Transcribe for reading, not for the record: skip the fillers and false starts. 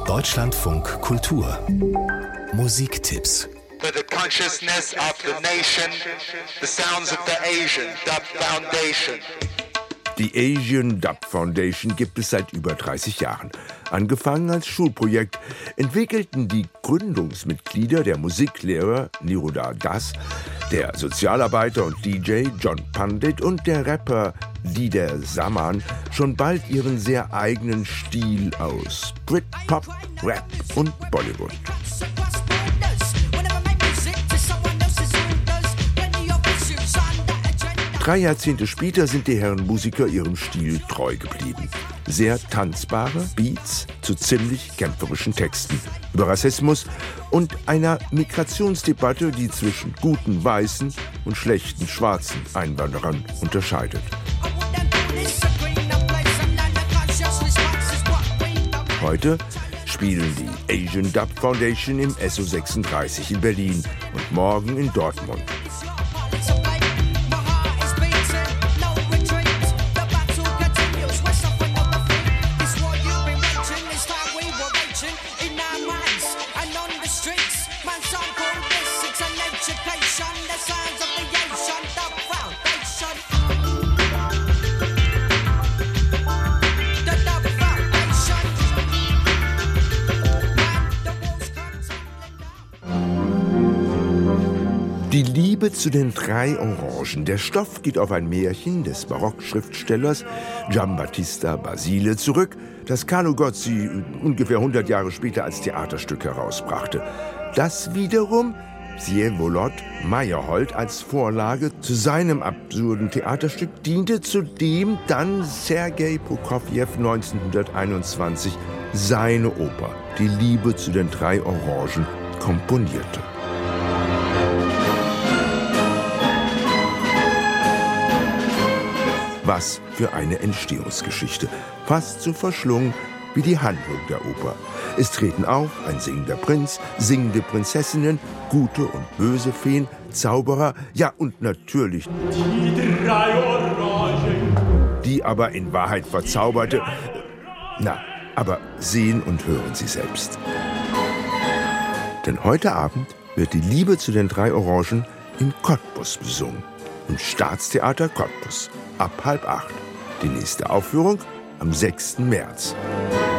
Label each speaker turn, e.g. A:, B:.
A: Deutschlandfunk Kultur Musiktipps.
B: For the consciousness of the nation, the sounds of the Asian Dub Foundation.
C: Die Asian Dub Foundation gibt es seit über 30 Jahren. Angefangen als Schulprojekt entwickelten die Gründungsmitglieder der Musiklehrer Niruddha Das, der Sozialarbeiter und DJ John Pandit und der Rapper Didar Zaman schon bald ihren sehr eigenen Stil aus Britpop, Rap und Bollywood. 3 Jahrzehnte später sind die Herren Musiker ihrem Stil treu geblieben. Sehr tanzbare Beats zu ziemlich kämpferischen Texten über Rassismus und einer Migrationsdebatte, die zwischen guten Weißen und schlechten schwarzen Einwanderern unterscheidet. Heute spielen die Asian Dub Foundation im SO36 in Berlin und morgen in Dortmund. Die Liebe zu den 3 Orangen. Der Stoff geht auf ein Märchen des Barockschriftstellers Giambattista Basile zurück, das Carlo Gozzi ungefähr 100 Jahre später als Theaterstück herausbrachte. Das wiederum Wsewolod Meyerhold als Vorlage zu seinem absurden Theaterstück diente, zu dem dann Sergei Prokofjew 1921 seine Oper Die Liebe zu den 3 Orangen komponierte. Was für eine Entstehungsgeschichte. Fast so verschlungen wie die Handlung der Oper. Es treten auf ein singender Prinz, singende Prinzessinnen, gute und böse Feen, Zauberer, ja und natürlich die 3 Orangen. Die aber in Wahrheit verzauberte. Aber sehen und hören Sie selbst. Denn heute Abend wird die Liebe zu den 3 Orangen in Cottbus besungen. Im Staatstheater Cottbus. Ab 7:30. Die nächste Aufführung am 6. März.